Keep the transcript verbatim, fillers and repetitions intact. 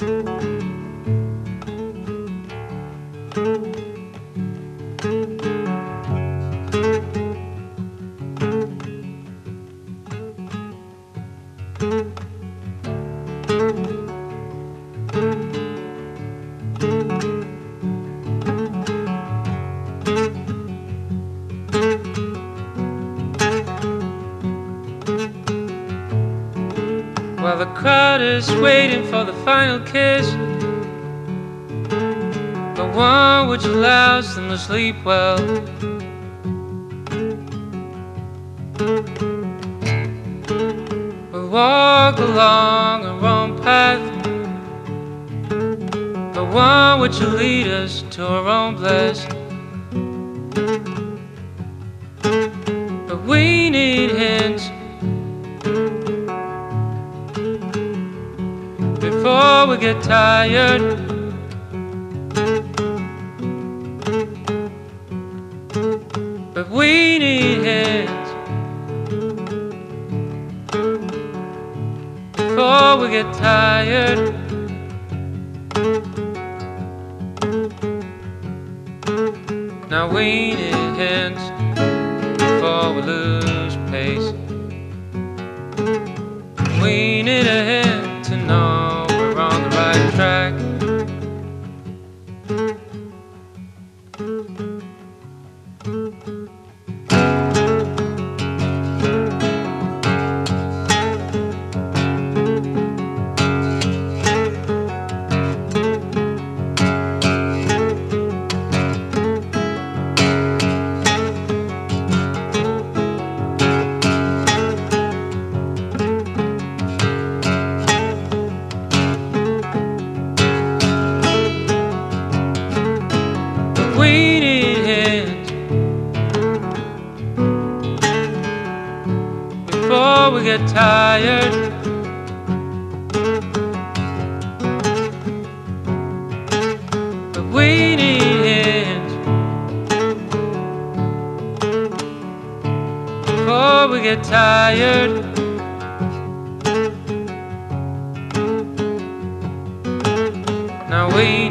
While the crowd is waiting for the final kiss, the one which allows them to sleep well. We'll walk along our own path, the one which will lead us to our own bliss. But we need hints before we get tired. But we need hints before we get tired. Now we need hints before we lose pace. We need a hint to know we're on the right track. We need hints before we get tired. But we need hints before we get tired. Now we